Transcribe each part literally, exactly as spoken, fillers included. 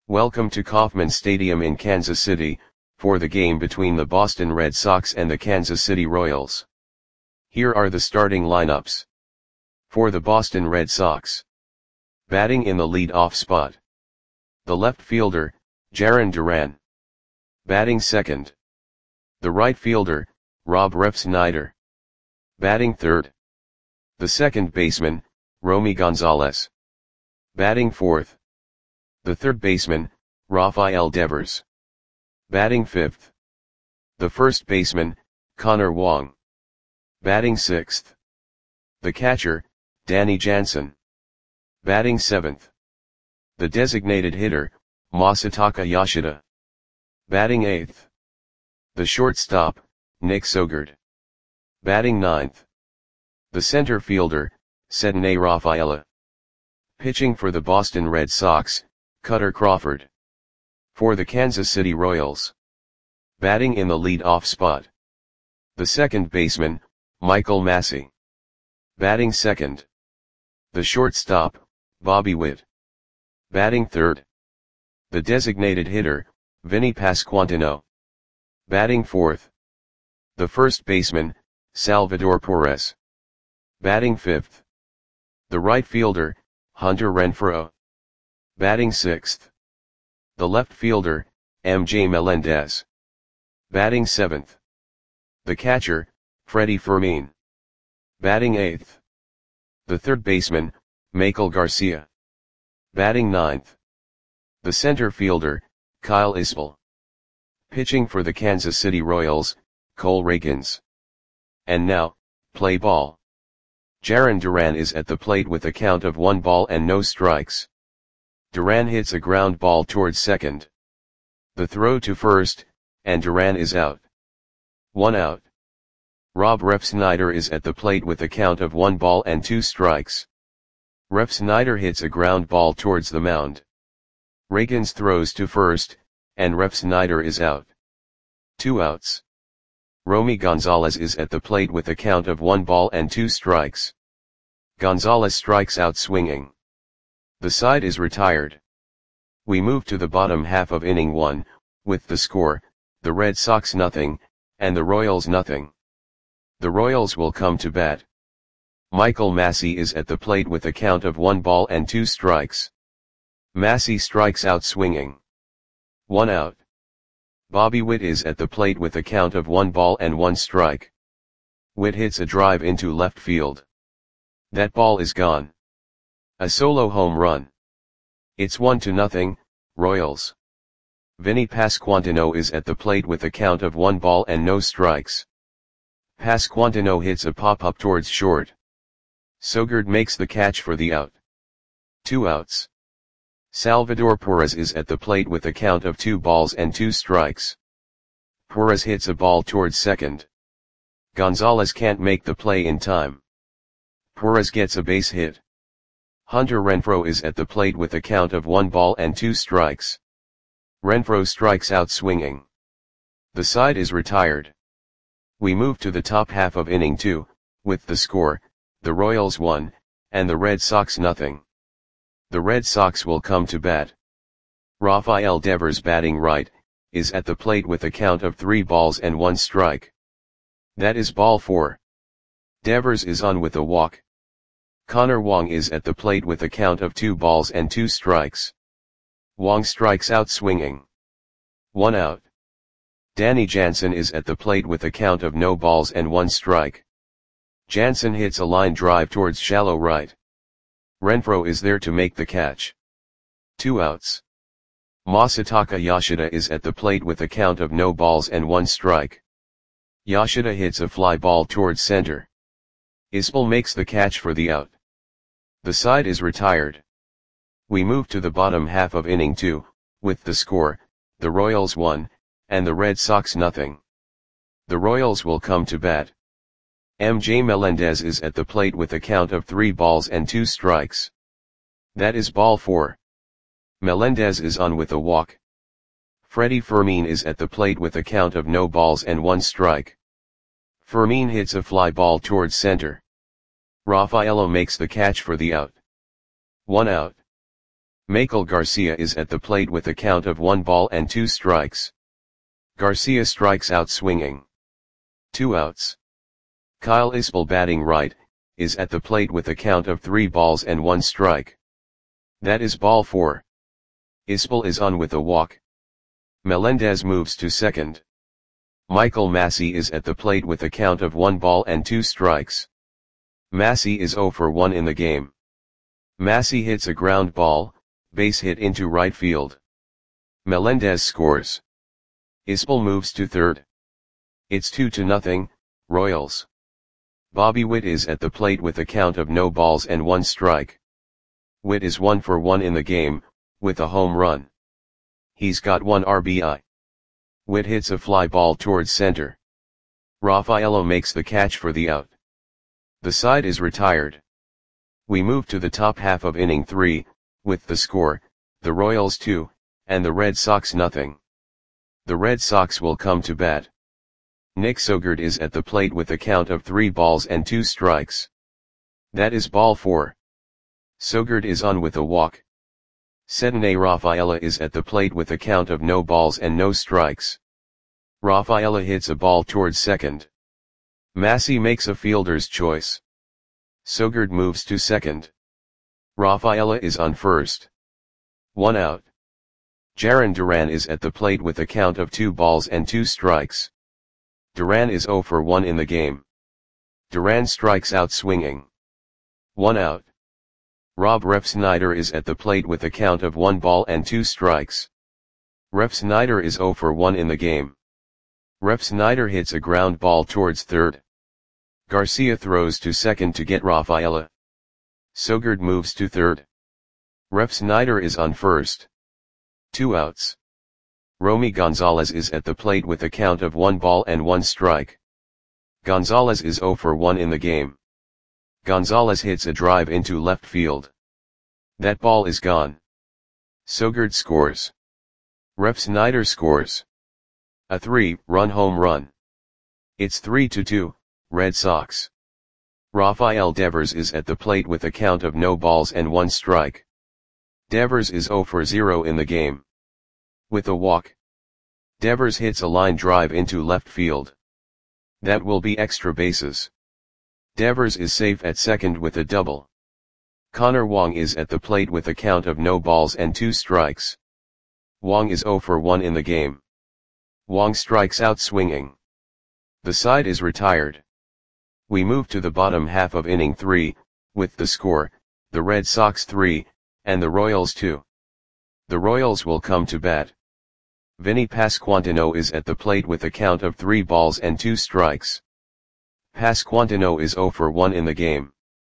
Welcome to Kauffman Stadium in Kansas City, for the game between the Boston Red Sox and the Kansas City Royals. Here are the starting lineups. For the Boston Red Sox. Batting in the lead-off spot. The left fielder, Jarren Duran. Batting second. The right fielder, Rob Refsnyder. Batting third. The second baseman, Romy Gonzalez. Batting fourth. The third baseman, Rafael Devers. Batting fifth. The first baseman, Connor Wong. Batting sixth. The catcher, Danny Jansen. Batting seventh. The designated hitter, Masataka Yoshida. Batting eighth. The shortstop, Nick Sogard. Batting ninth. The center fielder, Cedney Rafaela. Pitching for the Boston Red Sox, Kutter Crawford. For the Kansas City Royals. Batting in the lead-off spot. The second baseman, Michael Massey. Batting second. The shortstop, Bobby Witt. Batting third. The designated hitter, Vinny Pasquantino. Batting fourth. The first baseman, Salvador Perez. Batting fifth. The right fielder, Hunter Renfroe. Batting sixth. The left fielder, M J Melendez. Batting seventh. The catcher, Freddie Fermin. Batting eighth. The third baseman, Michael Garcia. Batting ninth. The center fielder, Kyle Isbell. Pitching for the Kansas City Royals, Cole Ragans. And now, play ball. Jarren Duran is at the plate with a count of one ball and no strikes. Duran hits a ground ball towards second. The throw to first, and Duran is out. One out. Rob Refsnyder is at the plate with a count of one ball and two strikes. Refsnyder hits a ground ball towards the mound. Ragans throws to first, and Refsnyder is out. Two outs. Romy Gonzalez is at the plate with a count of one ball and two strikes. Gonzalez strikes out swinging. The side is retired. We move to the bottom half of inning one, with the score, the Red Sox nothing, and the Royals nothing. The Royals will come to bat. Michael Massey is at the plate with a count of one ball and two strikes. Massey strikes out swinging. One out. Bobby Witt is at the plate with a count of one ball and one strike. Witt hits a drive into left field. That ball is gone. A solo home run. It's one to nothing, Royals. Vinny Pasquantino is at the plate with a count of one ball and no strikes. Pasquantino hits a pop-up towards short. Sogard makes the catch for the out. Two outs. Salvador Perez is at the plate with a count of two balls and two strikes. Perez hits a ball towards second. Gonzalez can't make the play in time. Perez gets a base hit. Hunter Renfroe is at the plate with a count of one ball and two strikes. Renfroe strikes out swinging. The side is retired. We move to the top half of inning two, with the score, the Royals one, and the Red Sox nothing. The Red Sox will come to bat. Rafael Devers batting right, is at the plate with a count of three balls and one strike. That is ball four. Devers is on with a walk. Connor Wong is at the plate with a count of two balls and two strikes. Wong strikes out swinging. One out. Danny Jansen is at the plate with a count of no balls and one strike. Jansen hits a line drive towards shallow right. Renfroe is there to make the catch. Two outs. Masataka Yoshida is at the plate with a count of no balls and one strike. Yoshida hits a fly ball towards center. Isbell makes the catch for the out. The side is retired. We move to the bottom half of inning two, with the score, the Royals one, and the Red Sox nothing. The Royals will come to bat. M J Melendez is at the plate with a count of three balls and two strikes. That is ball four. Melendez is on with a walk. Freddie Fermin is at the plate with a count of no balls and one strike. Fermin hits a fly ball towards center. Rafaela makes the catch for the out. One out. Michael Garcia is at the plate with a count of one ball and two strikes. Garcia strikes out swinging. Two outs. Kyle Isbell, batting right, is at the plate with a count of three balls and one strike. That is ball four. Isbell is on with a walk. Melendez moves to second. Michael Massey is at the plate with a count of one ball and two strikes. Massey is oh for one in the game. Massey hits a ground ball, base hit into right field. Melendez scores. Isbell moves to third. It's two to nothing, Royals. Bobby Witt is at the plate with a count of no balls and one strike. Witt is one for one in the game, with a home run. He's got one R B I. Witt hits a fly ball towards center. Raffaello makes the catch for the out. The side is retired. We move to the top half of inning three, with the score, the Royals two, and the Red Sox nothing. The Red Sox will come to bat. Nick Sogard is at the plate with a count of three balls and two strikes. That is ball four. Sogard is on with a walk. Cedney Rafaela is at the plate with a count of no balls and no strikes. Rafaela hits a ball towards second. Massey makes a fielder's choice. Sogard moves to second. Rafaela is on first. One out. Jarren Duran is at the plate with a count of two balls and two strikes. Duran is oh for one in the game. Duran strikes out swinging. One out. Rob Refsnyder is at the plate with a count of one ball and two strikes. Refsnyder is oh for one in the game. Refsnyder hits a ground ball towards third. Garcia throws to second to get Rafaela. Sogard moves to third. Refsnyder is on first. Two outs. Romy Gonzalez is at the plate with a count of one ball and one strike. Gonzalez is oh for one in the game. Gonzalez hits a drive into left field. That ball is gone. Sogard scores. Refsnyder scores. A three-run home run. It's three to two, Red Sox. Rafael Devers is at the plate with a count of no balls and one strike. Devers is oh for zero in the game. With a walk. Devers hits a line drive into left field. That will be extra bases. Devers is safe at second with a double. Connor Wong is at the plate with a count of no balls and two strikes. Wong is oh for one in the game. Wong strikes out swinging. The side is retired. We move to the bottom half of inning three, with the score, the Red Sox three, and the Royals two. The Royals will come to bat. Vinny Pasquantino is at the plate with a count of three balls and two strikes. Pasquantino is oh for one in the game.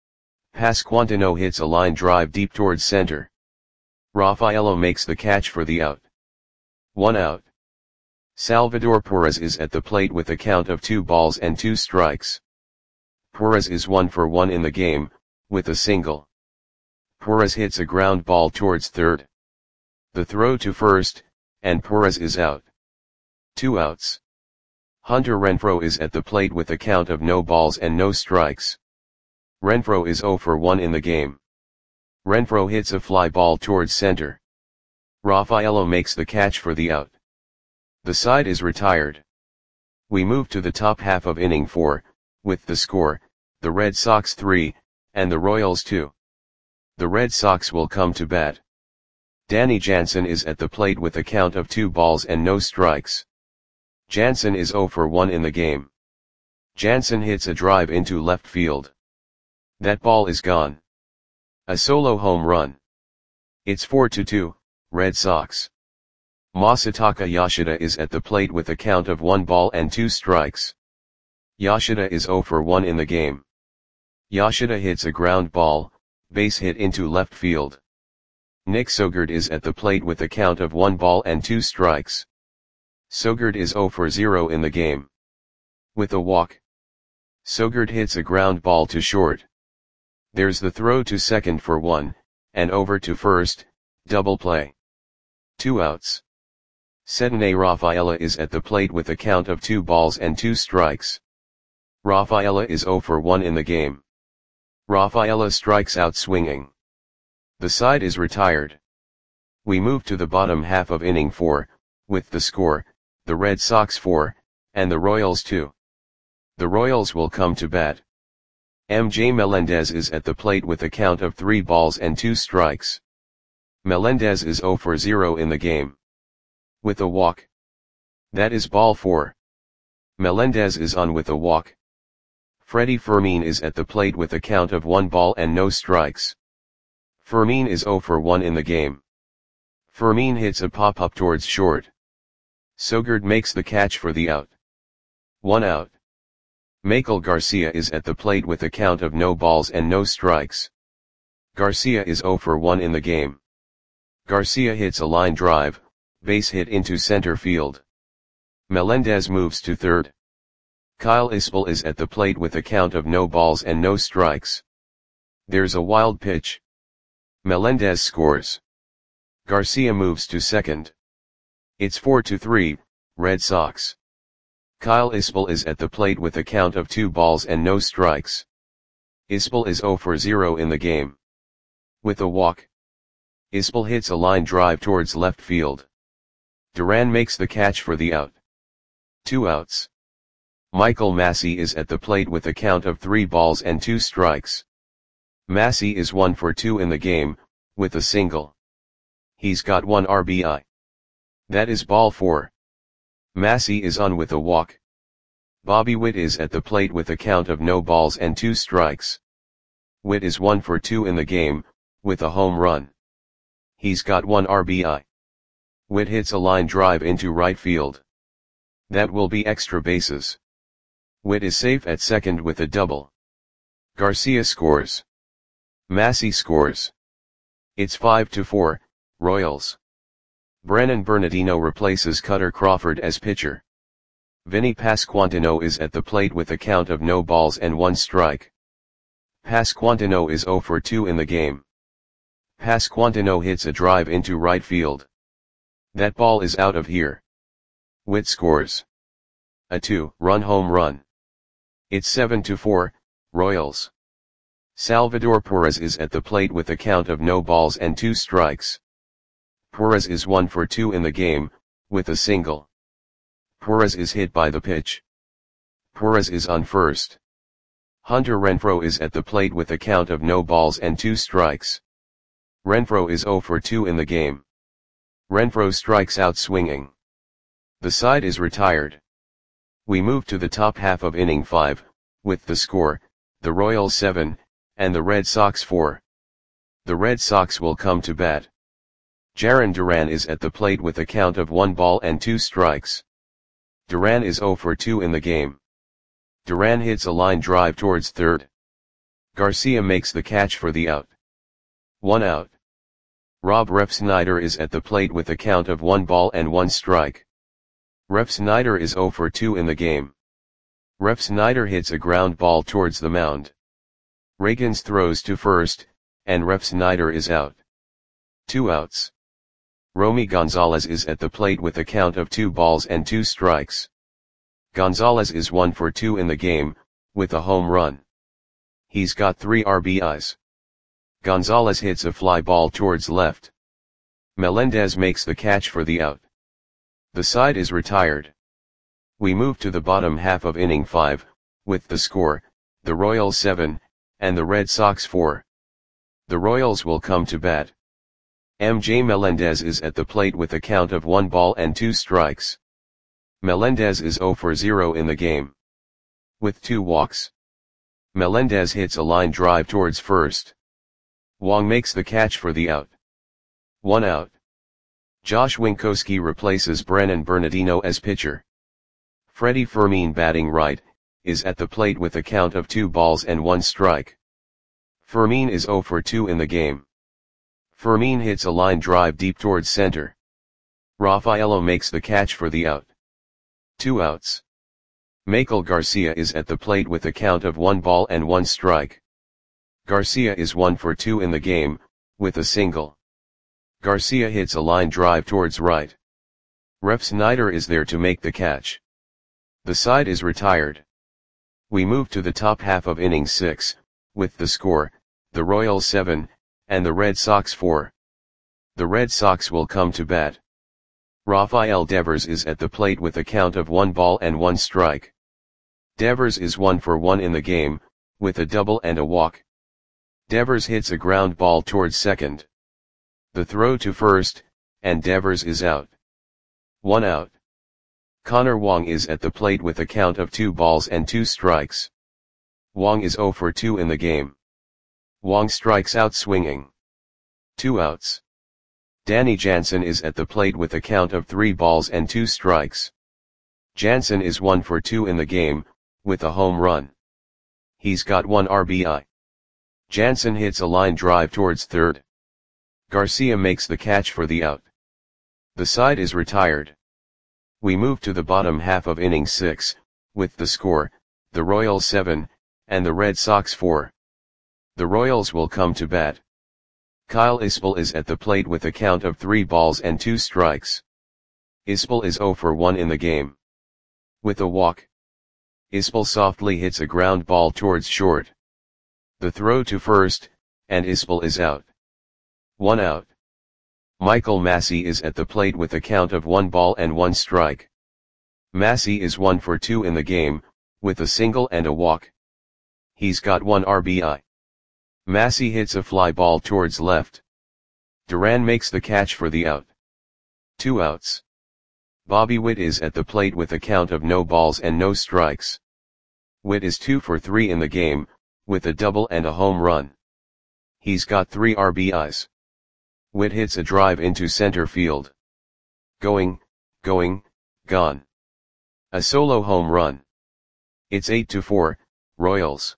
Pasquantino hits a line drive deep towards center. Rafaello makes the catch for the out. One out. Salvador Perez is at the plate with a count of two balls and two strikes. Perez is one for one in the game, with a single. Perez hits a ground ball towards third. The throw to first, and Perez is out. Two outs. Hunter Renfroe is at the plate with a count of no balls and no strikes. Renfroe is oh for one in the game. Renfroe hits a fly ball towards center. Rafaello makes the catch for the out. The side is retired. We move to the top half of inning four, with the score, the Red Sox three, and the Royals two. The Red Sox will come to bat. Danny Jansen is at the plate with a count of two balls and no strikes. Jansen is oh for one in the game. Jansen hits a drive into left field. That ball is gone. A solo home run. It's four to two, Red Sox. Masataka Yoshida is at the plate with a count of one ball and two strikes. Yoshida is oh for one in the game. Yoshida hits a ground ball, base hit into left field. Nick Sogard is at the plate with a count of one ball and two strikes. Sogard is oh for zero in the game. With a walk. Sogard hits a ground ball to short. There's the throw to second for one, and over to first, double play. Two outs. Cedney Rafaela is at the plate with a count of two balls and two strikes. Rafaela is oh for one in the game. Rafaela strikes out swinging. The side is retired. We move to the bottom half of inning four, with the score, the Red Sox four, and the Royals two. The Royals will come to bat. M J Melendez is at the plate with a count of three balls and two strikes. Melendez is zero for zero in the game. With a walk. That is ball four. Melendez is on with a walk. Freddie Fermin is at the plate with a count of one ball and no strikes. Fermin is zero for one in the game. Fermin hits a pop-up towards short. Sogard makes the catch for the out. One out. Michael Garcia is at the plate with a count of no balls and no strikes. Garcia is zero for one in the game. Garcia hits a line drive, base hit into center field. Melendez moves to third. Kyle Isbell is at the plate with a count of no balls and no strikes. There's a wild pitch. Melendez scores. Garcia moves to second. It's four to three, Red Sox. Kyle Isbell is at the plate with a count of two balls and no strikes. Isbell is zero for zero in the game. With a walk. Isbell hits a line drive towards left field. Duran makes the catch for the out. Two outs. Michael Massey is at the plate with a count of three balls and two strikes. Massey is one for two in the game, with a single. He's got one R B I. That is ball four. Massey is on with a walk. Bobby Witt is at the plate with a count of no balls and two strikes. Witt is one for two in the game, with a home run. He's got one R B I. Witt hits a line drive into right field. That will be extra bases. Witt is safe at second with a double. Garcia scores. Massey scores. It's five to four, Royals. Brennan Bernardino replaces Cutter Crawford as pitcher. Vinny Pasquantino is at the plate with a count of no balls and one strike. Pasquantino is zero for two in the game. Pasquantino hits a drive into right field. That ball is out of here. Witt scores. A two-run home run. It's seven to four, Royals. Salvador Perez is at the plate with a count of no balls and two strikes. Perez is one for two in the game, with a single. Perez is hit by the pitch. Perez is on first. Hunter Renfroe is at the plate with a count of no balls and two strikes. Renfroe is zero for two in the game. Renfroe strikes out swinging. The side is retired. We move to the top half of inning five, with the score, the Royals seven, and the Red Sox four. The Red Sox will come to bat. Jarren Duran is at the plate with a count of one ball and two strikes. Duran is zero for two in the game. Duran hits a line drive towards third. Garcia makes the catch for the out. One out. Rob Refsnyder is at the plate with a count of one ball and one strike. Refsnyder is zero for two in the game. Refsnyder hits a ground ball towards the mound. Ragans throws to first, and Refsnyder is out. Two outs. Romy Gonzalez is at the plate with a count of two balls and two strikes. Gonzalez is one for two in the game, with a home run. He's got three R B Is. Gonzalez hits a fly ball towards left. Melendez makes the catch for the out. The side is retired. We move to the bottom half of inning five, with the score, the Royals seven, and the Red Sox four. The Royals will come to bat. M J Melendez is at the plate with a count of one ball and two strikes. Melendez is zero for zero in the game. With two walks. Melendez hits a line drive towards first. Wong makes the catch for the out. One out. Josh Winkowski replaces Brennan Bernardino as pitcher. Freddie Fermin, batting right, is at the plate with a count of two balls and one strike. Fermin is zero for two in the game. Fermin hits a line drive deep towards center. Rafaelo makes the catch for the out. Two outs. Michael Garcia is at the plate with a count of one ball and one strike. Garcia is one for two in the game, with a single. Garcia hits a line drive towards right. Refsnyder is there to make the catch. The side is retired. We move to the top half of inning six, with the score, the Royals seven, and the Red Sox four. The Red Sox will come to bat. Rafael Devers is at the plate with a count of one ball and one strike. Devers is one for one in the game, with a double and a walk. Devers hits a ground ball towards second. The throw to first, and Devers is out. One out. Connor Wong is at the plate with a count of two balls and two strikes. Wong is zero for two in the game. Wong strikes out swinging. Two outs. Danny Jansen is at the plate with a count of three balls and two strikes. Jansen is one for two in the game, with a home run. He's got one R B I. Jansen hits a line drive towards third. Garcia makes the catch for the out. The side is retired. We move to the bottom half of inning six, with the score, the Royals seven, and the Red Sox four. The Royals will come to bat. Kyle Isbell is at the plate with a count of three balls and two strikes. Isbell is zero for one in the game. With a walk. Isbell softly hits a ground ball towards short. The throw to first, and Isbell is out. One out. Michael Massey is at the plate with a count of one ball and one strike. Massey is one for two in the game, with a single and a walk. He's got one R B I. Massey hits a fly ball towards left. Duran makes the catch for the out. Two outs. Bobby Witt is at the plate with a count of no balls and no strikes. Witt is two for three in the game, with a double and a home run. He's got three R B Is. Witt hits a drive into center field. Going, going, gone. A solo home run. It's eight to four, Royals.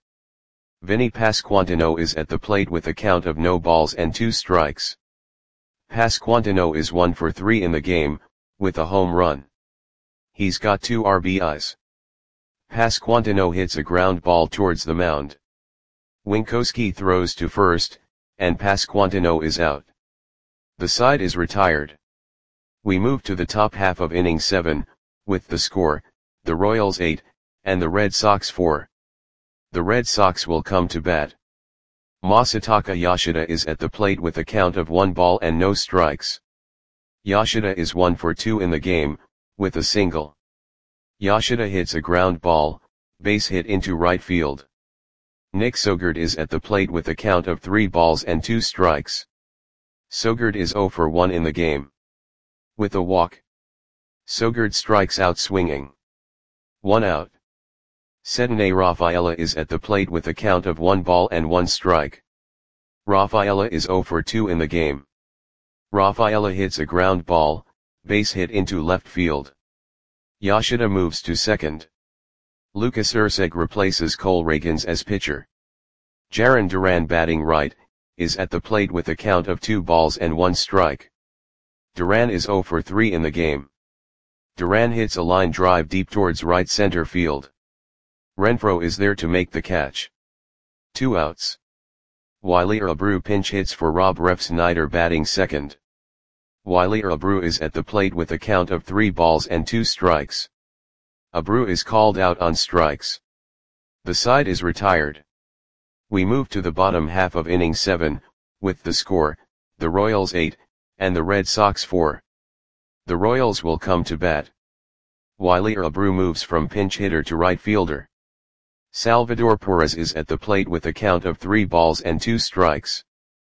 Vinny Pasquantino is at the plate with a count of no balls and two strikes. Pasquantino is one for three in the game, with a home run. He's got two R B Is. Pasquantino hits a ground ball towards the mound. Winkowski throws to first, and Pasquantino is out. The side is retired. We move to the top half of inning seven, with the score, the Royals eight, and the Red Sox four. The Red Sox will come to bat. Masataka Yoshida is at the plate with a count of one ball and no strikes. Yoshida is one for two in the game, with a single. Yoshida hits a ground ball, base hit into right field. Nick Sogard is at the plate with a count of three balls and two strikes. Sogard is zero for one in the game. With a walk. Sogard strikes out swinging. One out. Cedinne Rafaela is at the plate with a count of one ball and one strike. Rafaela is zero for two in the game. Rafaela hits a ground ball, base hit into left field. Yoshida moves to second. Lucas Erceg replaces Cole Ragans as pitcher. Jarren Duran, batting right, is at the plate with a count of two balls and one strike. Duran is zero for three in the game. Duran hits a line drive deep towards right center field. Renfroe is there to make the catch. Two outs. Wiley Abreu pinch hits for Rob Refsnyder, batting second. Wiley Abreu is at the plate with a count of three balls and two strikes. Abreu is called out on strikes. The side is retired. We move to the bottom half of inning seven, with the score, the Royals eight, and the Red Sox four. The Royals will come to bat. Wiley Abreu moves from pinch hitter to right fielder. Salvador Perez is at the plate with a count of three balls and two strikes.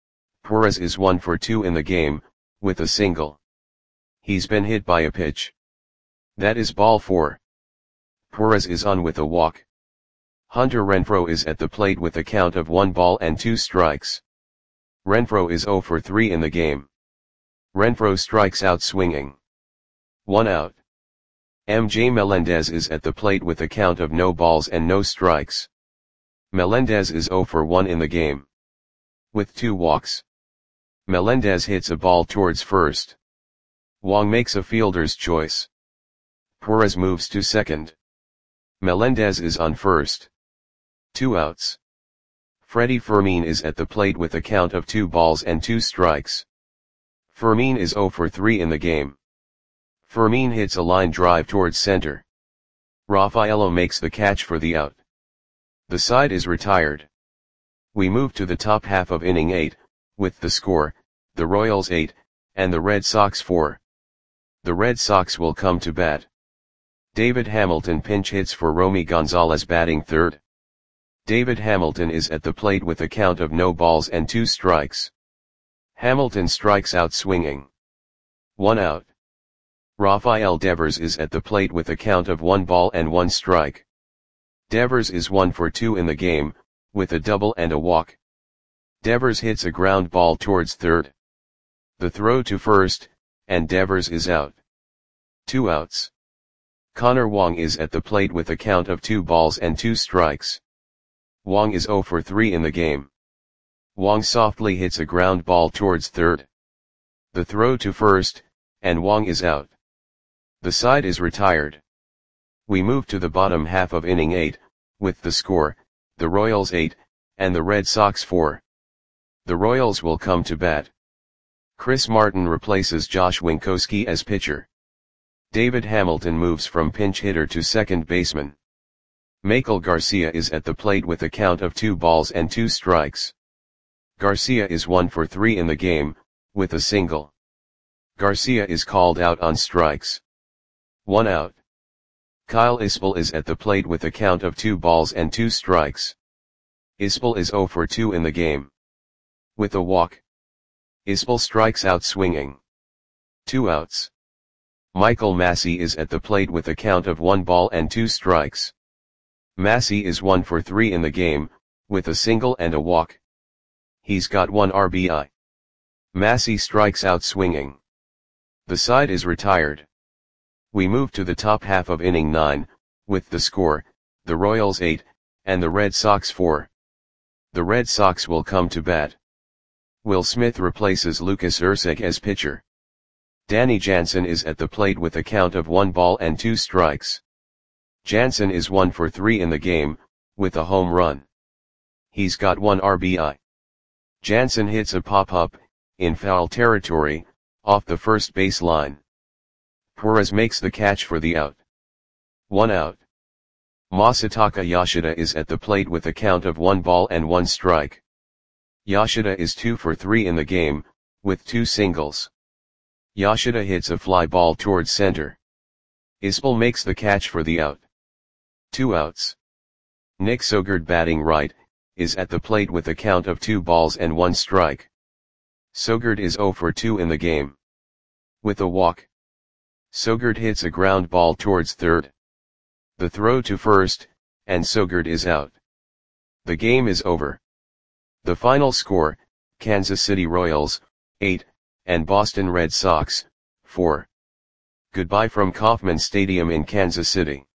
Perez is one for two in the game, with a single. He's been hit by a pitch. That is ball four. Perez is on with a walk. Hunter Renfroe is at the plate with a count of one ball and two strikes. Renfroe is zero for three in the game. Renfroe strikes out swinging. One out. M J Melendez is at the plate with a count of no balls and no strikes. Melendez is zero for one in the game. With two walks. Melendez hits a ball towards first. Wong makes a fielder's choice. Perez moves to second. Melendez is on first. Two outs. Freddie Fermin is at the plate with a count of two balls and two strikes. Fermin is zero for three in the game. Fermin hits a line drive towards center. Rafaelo makes the catch for the out. The side is retired. We move to the top half of inning eight, with the score, the Royals eight, and the Red Sox four. The Red Sox will come to bat. David Hamilton pinch hits for Romy Gonzalez batting third. David Hamilton is at the plate with a count of no balls and two strikes. Hamilton strikes out swinging. One out. Rafael Devers is at the plate with a count of one ball and one strike. Devers is one for two in the game, with a double and a walk. Devers hits a ground ball towards third. The throw to first, and Devers is out. Two outs. Connor Wong is at the plate with a count of two balls and two strikes. Wong is zero for three in the game. Wong softly hits a ground ball towards third. The throw to first, and Wong is out. The side is retired. We move to the bottom half of inning eight, with the score, the Royals eight, and the Red Sox four. The Royals will come to bat. Chris Martin replaces Josh Winkowski as pitcher. David Hamilton moves from pinch hitter to second baseman. Michael Garcia is at the plate with a count of two balls and two strikes. Garcia is one for three in the game, with a single. Garcia is called out on strikes. One out. Kyle Isbell is at the plate with a count of two balls and two strikes. Isbell is zero for two in the game. With a walk. Isbell strikes out swinging. Two outs. Michael Massey is at the plate with a count of one ball and two strikes. Massey is one for three in the game, with a single and a walk. He's got one R B I. Massey strikes out swinging. The side is retired. We move to the top half of inning nine, with the score, the Royals eight, and the Red Sox four. The Red Sox will come to bat. Will Smith replaces Lucas Erceg as pitcher. Danny Jansen is at the plate with a count of one ball and two strikes. Jansen is one for three in the game, with a home run. He's got one R B I. Jansen hits a pop-up, in foul territory, off the first base line. Perez makes the catch for the out. One out. Masataka Yoshida is at the plate with a count of one ball and one strike. Yoshida is two for three in the game, with two singles. Yoshida hits a fly ball towards center. Isbell makes the catch for the out. Two outs. Nick Sogard batting right, is at the plate with a count of two balls and one strike. Sogard is zero for two in the game. With a walk. Sogard hits a ground ball towards third. The throw to first, and Sogard is out. The game is over. The final score, Kansas City Royals, eight, and Boston Red Sox, four. Goodbye from Kauffman Stadium in Kansas City.